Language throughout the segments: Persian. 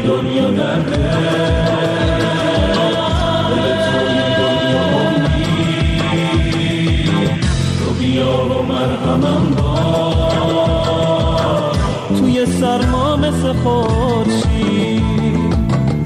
دنیا درده، دل توی دنیا امید، تو بیا و مرهمم باش توی سرما مثل خورشید.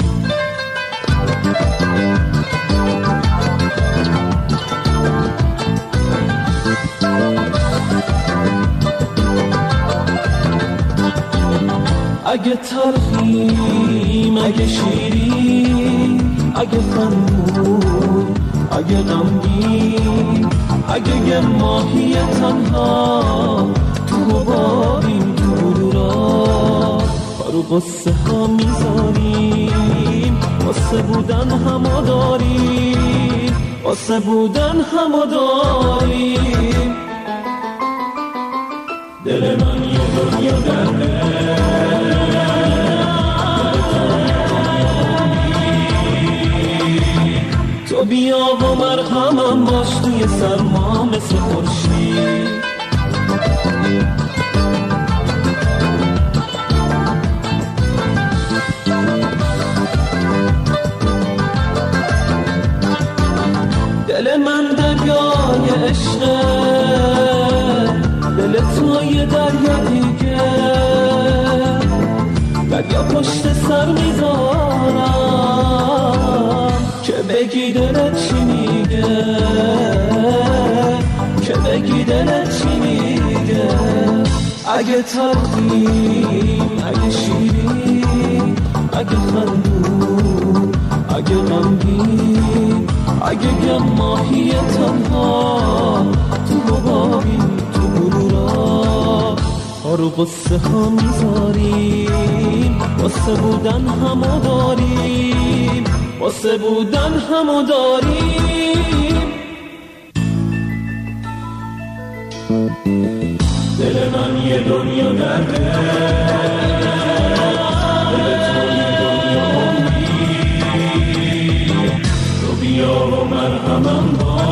اگه تلخیم، اگه شیرین، اگه خندون، اگه غمگین، اگه یه ماهی تنها تو حبابیم تو بلورا، رو قصه ها میذاریم، قصه بودن همو داریم، قصه بودن همو داریم. دل من یه دنیا درده، تو بیا و مرهمم باش توی سرما مثل خورشید. دل من دریای عشقه، دل تو یه دریا دیگه، دریا پشت سر میذارم که بگی دلت چی میگه، که بگی دلت چی میگه. اگه تلخیم، اگه شیرین، اگه خندون، اگه غمگین، اگه یه ماهی تنها تو حبابیم تو بلورا، رو قصه ها میذاریم، قصه بودن همو داریم، قصه بودن همو داریم. دل من یه دنیا درده، دل توی دنیا امید، تو بیا و مرهمم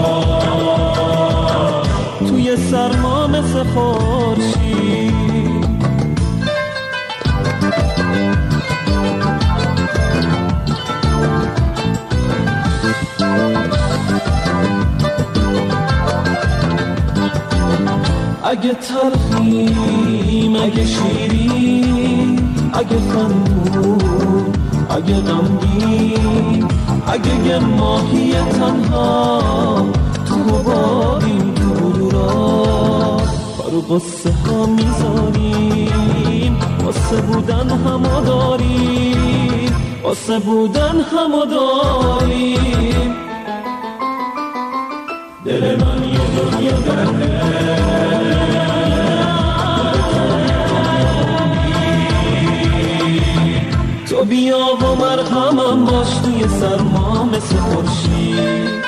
باش توی سرما مثل خورشید. اگه تلخیم، اگه شیرین، اگه خندون، اگه غمگین، اگه یه ماهی تنها تو حبابیم تو بلورا، رو قصه ها میذاریم، قصه بودن همو داریم، قصه بودن همو داریم. دل من یه دنیا درده، تو بیا و مرهمم باش توی سرما مثل خورشید.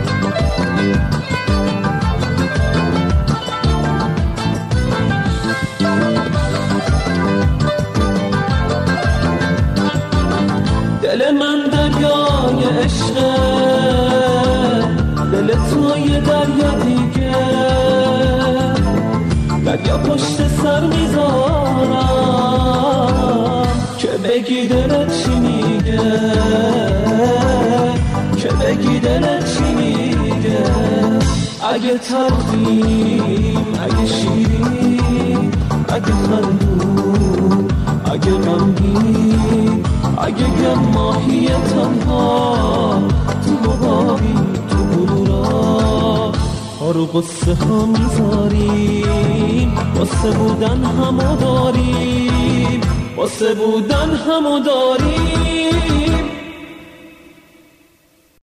دل من دریای عشقه، دل تو یه دریا دیگه، دریا پشت سر میذارم که بگی دلت چی میگه، که بگی دلت چی میگه. اگه تلخیم، اگه شیرین، اگه خندون، اگه غمگین، اگه یه ماهی تنها تو حبابیم تو بلورا، رو قصه ها میذاریم، قصه بودن همو داریم، قصه بودن همو داریم.